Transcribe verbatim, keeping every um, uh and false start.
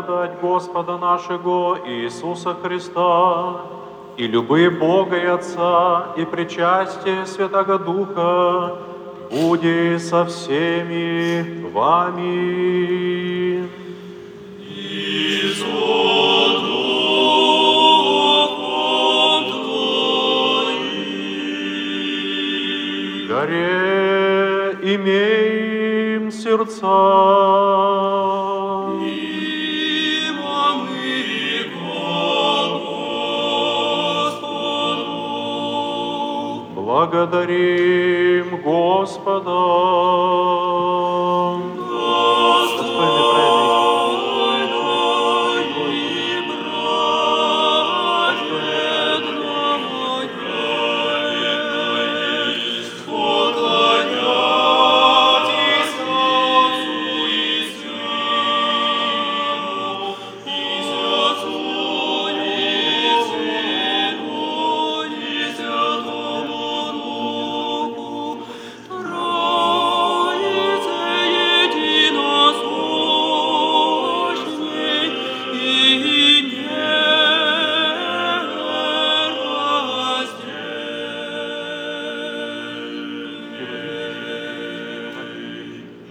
благодать Господа нашего Иисуса Христа, и любы Бога и Отца, и причастие Святого Духа, буди со всеми вами. И со Духом Твоим. Горе имеем сердца. Благодарим Господа.